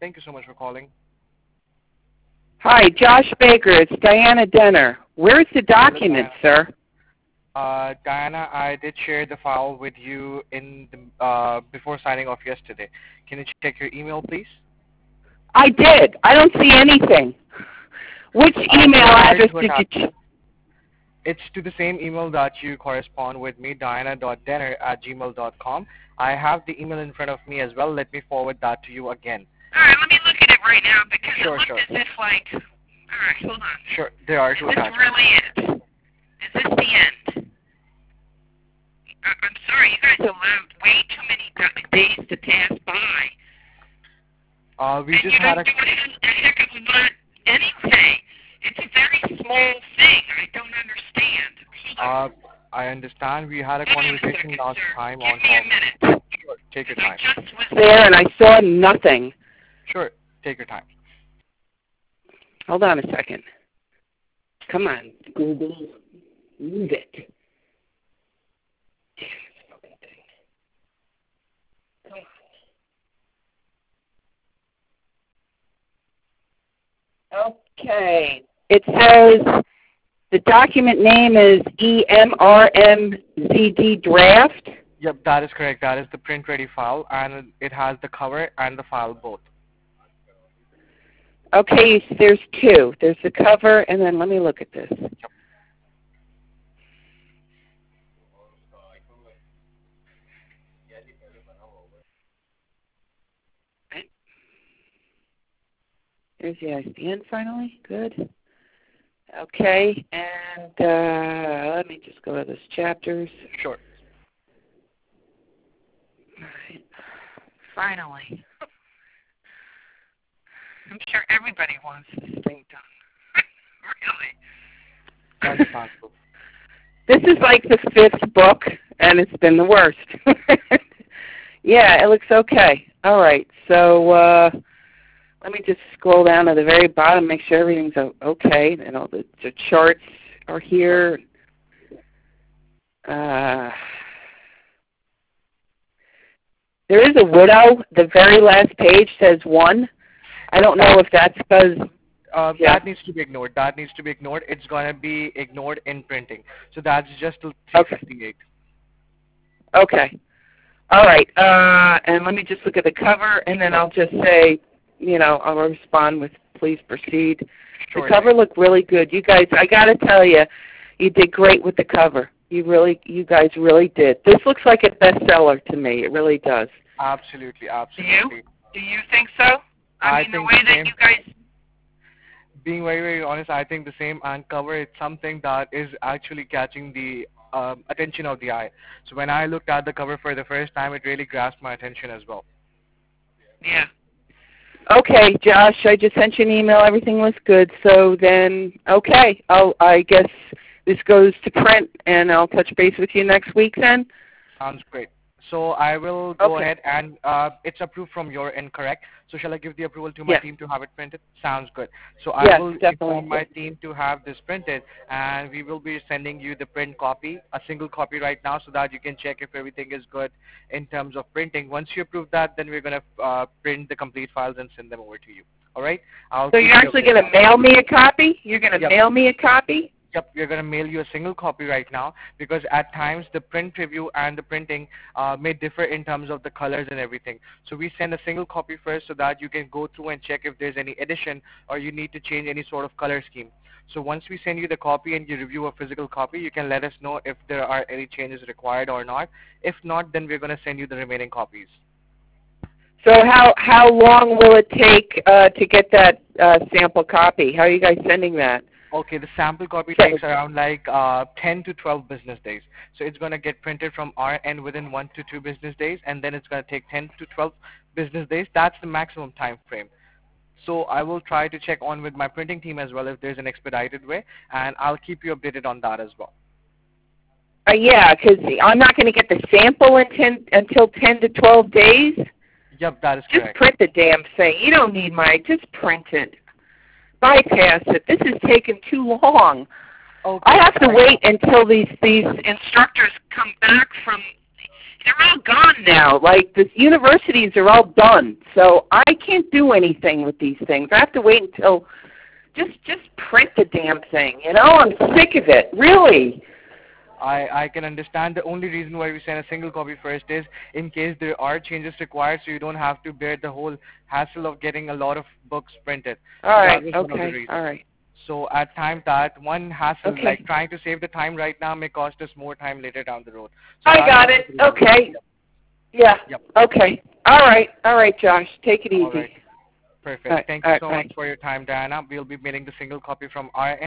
Thank you so much for calling. Hi, Josh Baker. It's Diana Denner. Where's the document, sir? Diana, I did share the file with you in the, before signing off yesterday. Can you check your email, please? I did. I don't see anything. Which email address did you... It's to the same email that you correspond with me, diana.denner@gmail.com. I have the email in front of me as well. Let me forward that to you again. All right, let me look at it right now because Sure, it looked sure. as if like... All right, hold on. Sure, there are two Is this attachments. really it? Is this the end? I'm sorry, you guys allowed way too many days to pass by. We just had a... a heck of a lot anyway. It's a very small thing. I don't understand. Hold on. I understand. We had a conversation last time on Give me a minute. Sure, take your time. I just was there and I saw nothing. Sure, take your time. Hold on a second. Come on, Google. Move it. Damn this fucking thing. Come on. Okay. It says the document name is EMRMZD draft. Yep, that is correct. That is the print-ready file, and it has the cover and the file both. Okay, there's two. There's the cover, and then let me look at this. Yep. There's the ISBN finally. Good. Okay, and let me just go to those chapters. Sure. All right. finally. I'm sure everybody wants this thing done. Really. That's possible. This is like the fifth book, and it's been the worst. Yeah, it looks okay. All right, so let me just scroll down to the very bottom, make sure everything's okay. And all the charts are here. There is a widow. The very last page says 1. I don't know if that's because... That needs to be ignored. That needs to be ignored. It's going to be ignored in printing. So that's just 358. Okay. All right. And let me just look at the cover, and then I'll just say, I'll respond with please proceed. Sure. The cover looked really good. You guys, I got to tell you, you did great with the cover. You guys really did. This looks like a bestseller to me. It really does. Absolutely. Do you think so? I mean, the way that you guys... Being very, very honest, I think the same, and cover is something that is actually catching the attention of the eye. So when I looked at the cover for the first time, it really grasped my attention as well. Yeah. Okay, Josh, I just sent you an email. Everything was good. So then, okay, I guess this goes to print, and I'll touch base with you next week then? Sounds great. So I will go ahead, and it's approved from your end, correct? So shall I give the approval to my team to have it printed? Sounds good. So I will inform my team to have this printed, and we will be sending you the print copy, a single copy right now, so that you can check if everything is good in terms of printing. Once you approve that, then we're going to print the complete files and send them over to you. All right? So you're actually going to mail me a copy? You're going to mail me a copy? Yep, we're going to mail you a single copy right now, because at times the print review and the printing may differ in terms of the colors and everything. So we send a single copy first so that you can go through and check if there's any addition or you need to change any sort of color scheme. So once we send you the copy and you review a physical copy, you can let us know if there are any changes required or not. If not, then we're going to send you the remaining copies. So how long will it take to get that sample copy? How are you guys sending that? Okay, the sample copy takes around like 10 to 12 business days. So it's going to get printed from our end within 1 to 2 business days, and then it's going to take 10 to 12 business days. That's the maximum time frame. So I will try to check on with my printing team as well if there's an expedited way, and I'll keep you updated on that as well. Yeah, because I'm not going to get the sample until 10 to 12 days. Yep, that is correct. Just print the damn thing. You don't need just print it. Bypass it. This is taking too long. Okay. I have to wait until these instructors come back from, They're all gone now. Like, the universities are all done. So I can't do anything with these things. I have to wait until, just print the damn thing. You know, I'm sick of it. Really. I can understand. The only reason why we send a single copy first is in case there are changes required, so you don't have to bear the whole hassle of getting a lot of books printed. All right. Okay. All right. So at times that one hassle, like trying to save the time right now, may cost us more time later down the road. So I got it. Okay. Yeah. Yep. Okay. All right. All right, Josh. Take it easy. All right. Perfect. Thank you so much for your time, Diana. We'll be mailing the single copy from our end.